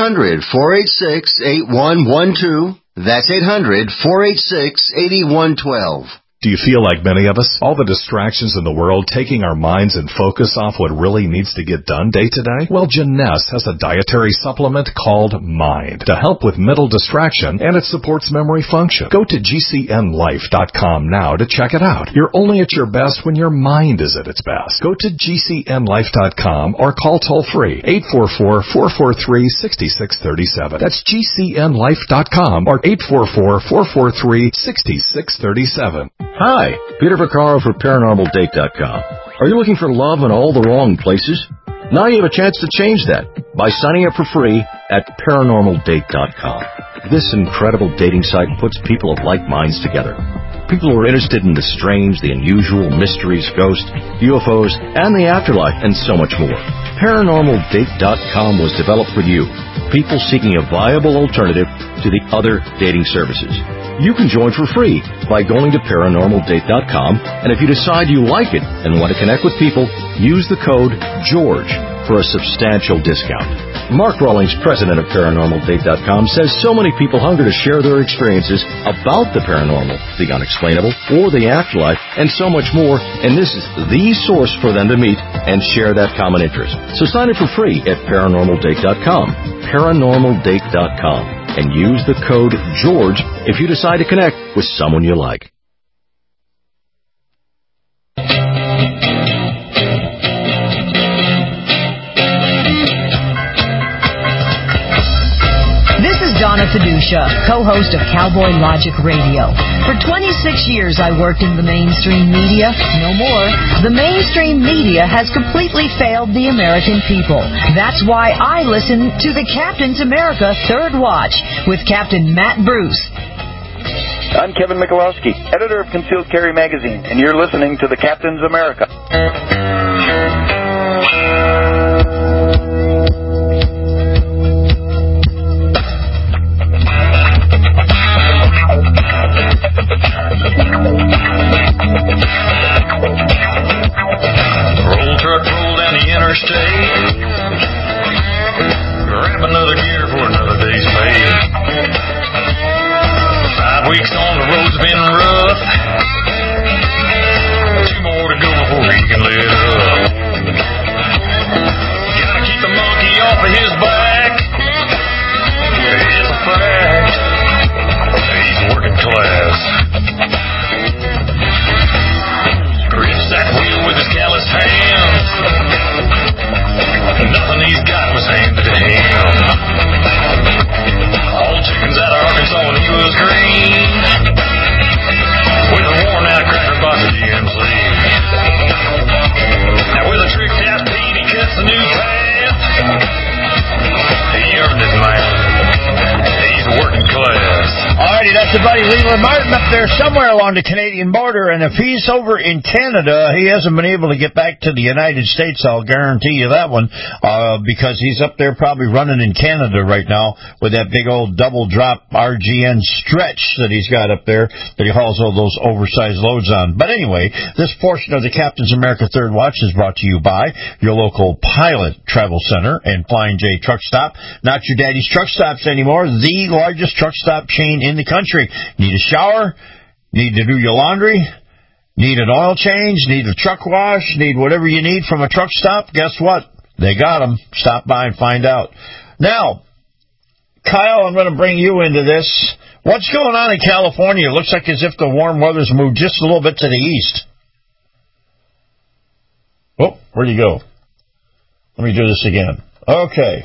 800-486-8112. That's 800-486-8112. Do you feel like many of us? All the distractions in the world taking our minds and focus off what really needs to get done day to day? Well, Jeunesse has a dietary supplement called Mind to help with mental distraction, and it supports memory function. Go to GCNlife.com now to check it out. You're only at your best when your mind is at its best. Go to GCNlife.com or call toll-free 844-443-6637. That's GCNlife.com or 844-443-6637. Hi, Peter Vaccaro for ParanormalDate.com. Are you looking for love in all the wrong places? Now you have a chance to change that by signing up for free at ParanormalDate.com. This incredible dating site puts people of like minds together. People who are interested in the strange, the unusual, mysteries, ghosts, UFOs, and the afterlife, and so much more. ParanormalDate.com was developed for you, people seeking a viable alternative to the other dating services. You can join for free by going to ParanormalDate.com, and if you decide you like it and want to connect with people, use the code GEORGE for a substantial discount. Mark Rawlings, president of ParanormalDate.com, says so many people hunger to share their experiences about the paranormal, the unexplainable, or the afterlife, and so much more, and this is the source for them to meet and share that common interest. So sign up for free at ParanormalDate.com, ParanormalDate.com, and use the code GEORGE if you decide to connect with someone you like. This is Donna Fiducia, co-host of Cowboy Logic Radio. For 26 years I worked in the mainstream media. No more. The mainstream media has completely failed the American people. That's why I listen to the Captain's America Third Watch with Captain Matt Bruce. I'm Kevin Michalowski, editor of Concealed Carry Magazine, and you're listening to the Captain's America. Roll truck roll down the interstate. Grab another gear for another day's pay. 5 weeks on the road's been rough. 2 more to go before he can let up. Gotta keep the monkey off of his back. It's a fact. He's working class. Grips that wheel with his callous hands. Nothing he's got was handed to him. All chickens out of Arkansas when he was green. With a worn out cracker box of GMC. Now with a tricked out Pete, he cuts a new path. He earned it, man. He's working class. Alrighty, that's the buddy Leland Martin up there somewhere along the Canadian border, and if he's over in Canada, he hasn't been able to get back to the United States, I'll guarantee you that one, because he's up there probably running in Canada right now with that big old double drop RGN stretch that he's got up there that he hauls all those oversized loads on. But anyway, this portion of the Captain's America Third Watch is brought to you by your local Pilot Travel Center and Flying J Truck Stop. Not your daddy's truck stops anymore, the largest truck stop chain in the country. Need a shower, need to do your laundry, need an oil change, need a truck wash, need whatever you need from a truck stop. Guess what? They got them. Stop by and find out. Now, Kyle, I'm going to bring you into this. What's going on in California? It looks like as if the warm weather's moved just a little bit to the east. Oh, where'd he go? Let me do this again. Okay.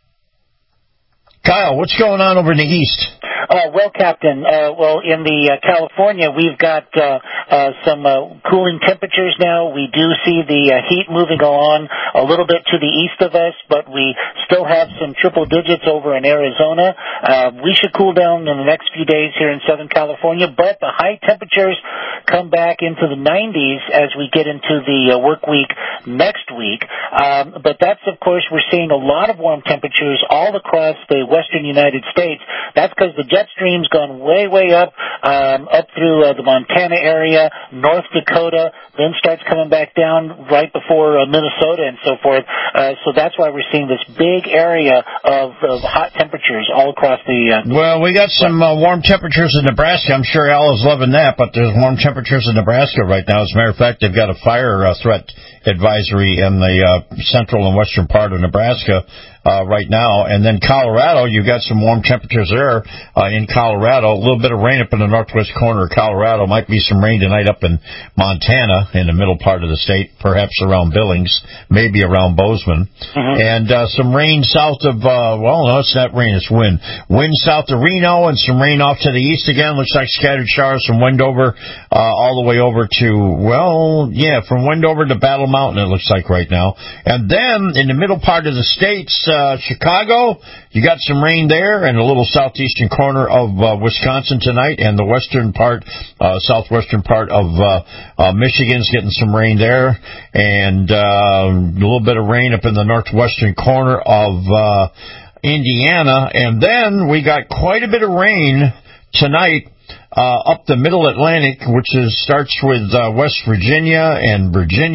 Kyle, what's going on over in the east? Well, Captain, in the California, we've got some cooling temperatures now. We do see the heat moving on a little bit to the east of us, but we still have some triple digits over in Arizona. We should cool down in the next few days here in Southern California, but the high temperatures come back into the 90s as we get into the work week next week. But that's, of course, we're seeing a lot of warm temperatures all across the western United States. That's because the jet stream's gone way, way up through the Montana area, North Dakota, then starts coming back down right before Minnesota and so forth. So that's why we're seeing this big area of hot temperatures all across the... Well, we got some warm temperatures in Nebraska. I'm sure Al is loving that, but there's warm temperatures in Nebraska right now. As a matter of fact, they've got a fire threat advisory in the central and western part of Nebraska right now. And then Colorado, you've got some warm temperatures there in Colorado. A little bit of rain up in the northwest corner of Colorado. Might be some rain tonight up in Montana in the middle part of the state, perhaps around Billings, maybe around Bozeman. Mm-hmm. And some rain south of, no, it's not rain, it's wind. Wind south of Reno and some rain off to the east again. Looks like scattered showers from Wendover all the way over to, from Wendover to Battle Mountain, it looks like right now. And then in the middle part of the states, Chicago, you got some rain there, and a little southeastern corner of Wisconsin tonight, and the western part, southwestern part of Michigan's getting some rain there, and a little bit of rain up in the northwestern corner of Indiana. And then we got quite a bit of rain tonight up the middle Atlantic, which starts with West Virginia and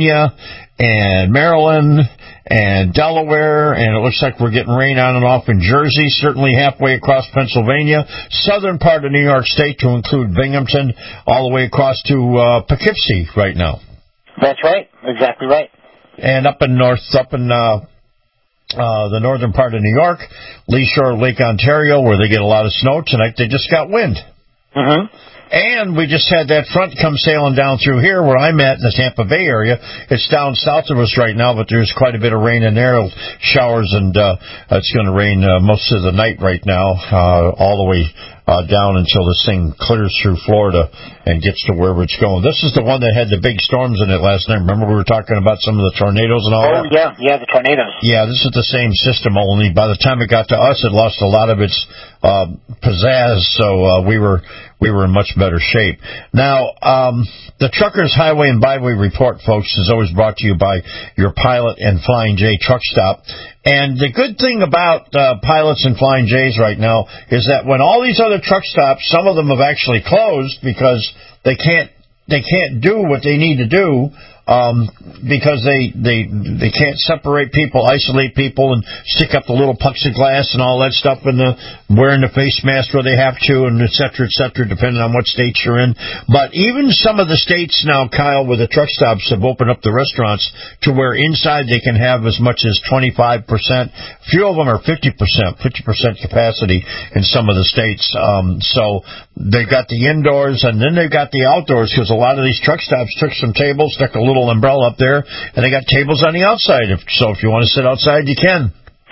Maryland and Delaware, and it looks like we're getting rain on and off in Jersey, certainly halfway across Pennsylvania, southern part of New York State to include Binghamton, all the way across to Poughkeepsie right now. That's right, exactly right. And up in the northern part of New York, lee shore of Lake Ontario, where they get a lot of snow tonight, they just got wind. Mm-hmm. And we just had that front come sailing down through here where I'm at in the Tampa Bay area. It's down south of us right now, but there's quite a bit of rain in there, showers, and it's going to rain most of the night right now, all the way down until this thing clears through Florida and gets to wherever it's going. This is the one that had the big storms in it last night. Remember we were talking about some of the tornadoes and all that? Oh, yeah, the tornadoes. Yeah, this is the same system, only by the time it got to us, it lost a lot of its pizzazz, so we were in much better shape. Now, the Truckers Highway and Byway Report, folks, is always brought to you by your Pilot and Flying J Truck Stop. And the good thing about Pilots and Flying J's right now is that when all these other truck stops, some of them have actually closed because they can't do what they need to do, because they can't separate people, isolate people, and stick up the little plexiglass and all that stuff, and wearing the face mask where they have to, and et cetera, depending on what states you're in. But even some of the states now, Kyle, with the truck stops have opened up the restaurants to where inside they can have as much as 25%. A few of them are 50% capacity in some of the states. So they've got the indoors, and then they've got the outdoors, because a lot of these truck stops took some tables, stuck a little umbrella up there, and they got tables on the outside. So if you want to sit outside, you can.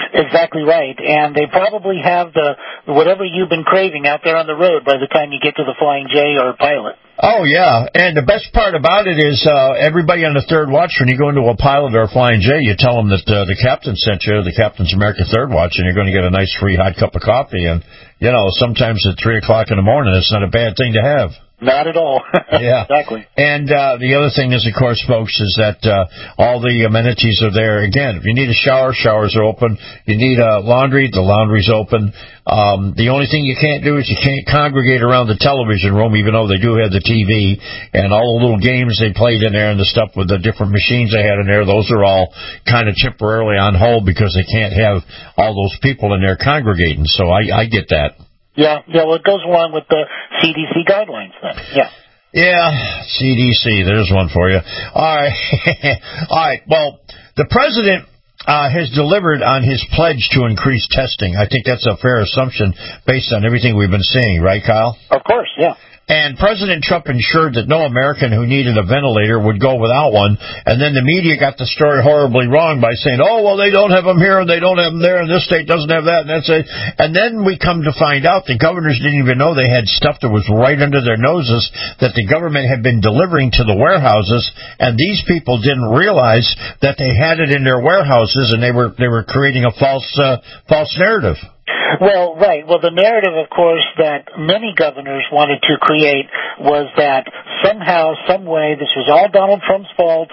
Exactly right. And they probably have whatever you've been craving out there on the road by the time you get to the Flying J or Pilot. Oh, yeah. And the best part about it is everybody on the Third Watch, when you go into a Pilot or a Flying J, you tell them that the captain sent you, the Captain's America Third Watch, and you're going to get a nice free hot cup of coffee. And, you know, sometimes at 3 o'clock in the morning, it's not a bad thing to have. Not at all. Yeah. Exactly. And the other thing is, of course, folks, is that all the amenities are there. Again, if you need a shower, showers are open. You need laundry, the laundry's open. The only thing you can't do is you can't congregate around the television room, even though they do have the TV. And all the little games they played in there and the stuff with the different machines they had in there, those are all kind of temporarily on hold because they can't have all those people in there congregating. So I get that. Yeah, well, it goes along with the CDC guidelines then, yeah. Yeah, CDC, there's one for you. All right. All right, well, the president has delivered on his pledge to increase testing. I think that's a fair assumption based on everything we've been seeing, right, Kyle? Of course, yeah. And President Trump ensured that no American who needed a ventilator would go without one. And then the media got the story horribly wrong by saying, oh, well, they don't have them here and they don't have them there and this state doesn't have that and that's it. And then we come to find out the governors didn't even know they had stuff that was right under their noses that the government had been delivering to the warehouses. And these people didn't realize that they had it in their warehouses and they were creating a false narrative. Well, right. Well, the narrative, of course, that many governors wanted to create was that somehow, some way, this was all Donald Trump's fault.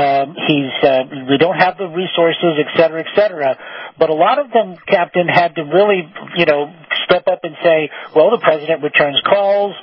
We don't have the resources, et cetera, et cetera. But a lot of them, Captain, had to really, step up and say, well, the president returns calls.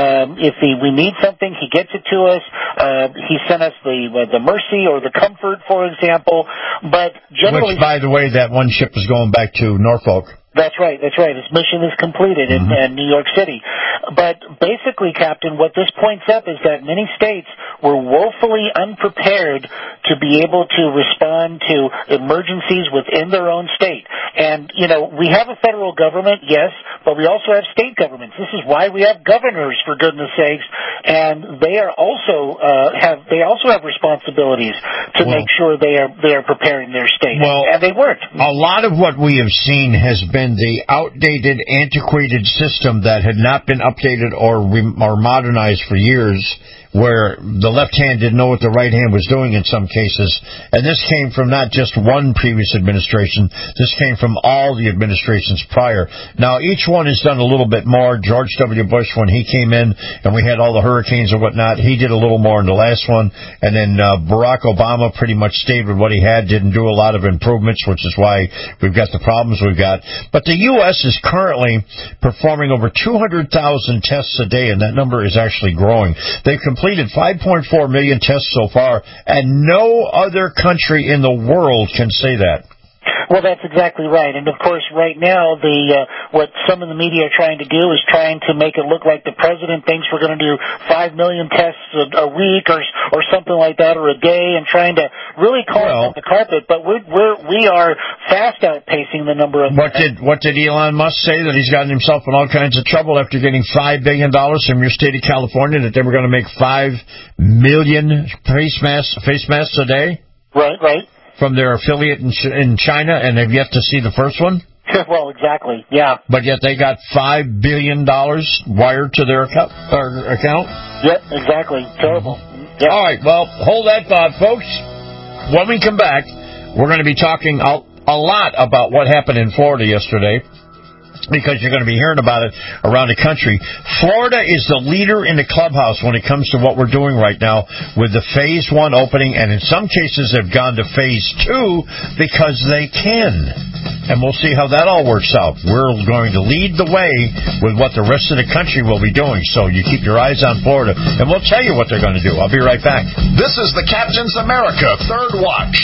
If we need something, he gets it to us. He sent us the Mercy or the Comfort, for example. But generally, which, by the way, that one ship is going back to Norfolk. That's right. Its mission is completed in New York City. But basically, Captain, what this points up is that many states were woefully unprepared to be able to respond to emergencies within their own state. And, we have a federal government, yes, but we also have state governments. This is why we have governors, for goodness sakes, and they are also have responsibilities to make sure they are preparing their state. Well, and they weren't. A lot of what we have seen has been the outdated, antiquated system that had not been updated or modernized for years, where the left hand didn't know what the right hand was doing in some cases. And this came from not just one previous administration. This came from all the administrations prior. Now, each one has done a little bit more. George W. Bush, when he came in and we had all the hurricanes and whatnot, he did a little more in the last one. And then Barack Obama pretty much stayed with what he had, didn't do a lot of improvements, which is why we've got the problems we've got. But the U.S. is currently performing over 200,000 tests a day, and that number is actually growing. They've completed 5.4 million tests so far, and no other country in the world can say that. Well, that's exactly right. And, of course, right now, what some of the media are trying to do is trying to make it look like the president thinks we're going to do 5 million tests a week or something like that, or a day, and trying to really call it on the carpet. But we are fast outpacing the number of... What did Elon Musk say? That he's gotten himself in all kinds of trouble after getting $5 billion from your state of California, that they were going to make 5 million face masks a day? Right. From their affiliate in China, and they've yet to see the first one? Well, exactly, yeah. But yet they got $5 billion wired to their account? Yep, exactly. Terrible. Yep. All right, well, hold that thought, folks. When we come back, we're going to be talking a lot about what happened in Florida yesterday, because you're going to be hearing about it around the country. Florida is the leader in the clubhouse when it comes to what we're doing right now with the Phase 1 opening, and in some cases they've gone to Phase 2 because they can. And we'll see how that all works out. We're going to lead the way with what the rest of the country will be doing, so you keep your eyes on Florida, and we'll tell you what they're going to do. I'll be right back. This is the Captain's America Third Watch.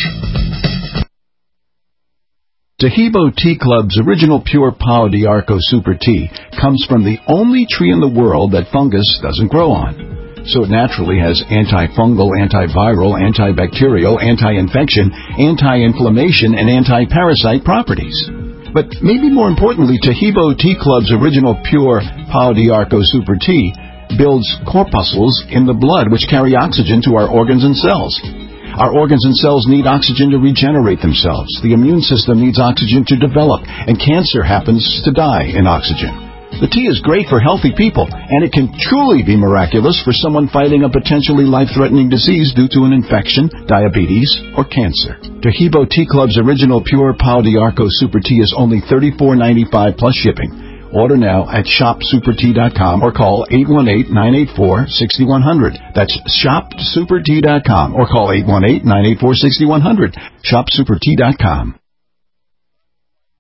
Taheebo Tea Club's original pure Pau d'Arco Super Tea comes from the only tree in the world that fungus doesn't grow on. So it naturally has antifungal, antiviral, antibacterial, anti-infection, anti-inflammation, and anti-parasite properties. But maybe more importantly, Taheebo Tea Club's original pure Pau d'Arco Super Tea builds corpuscles in the blood which carry oxygen to our organs and cells. Our organs and cells need oxygen to regenerate themselves. The immune system needs oxygen to develop, and cancer happens to die in oxygen. The tea is great for healthy people, and it can truly be miraculous for someone fighting a potentially life-threatening disease due to an infection, diabetes, or cancer. Tahibo Tea Club's original Pure Pau d'Arco Super Tea is only $34.95 plus shipping. Order now at shopsupertea.com or call 818-984-6100. That's shopsupertea.com or call 818-984-6100. Shopsupertea.com.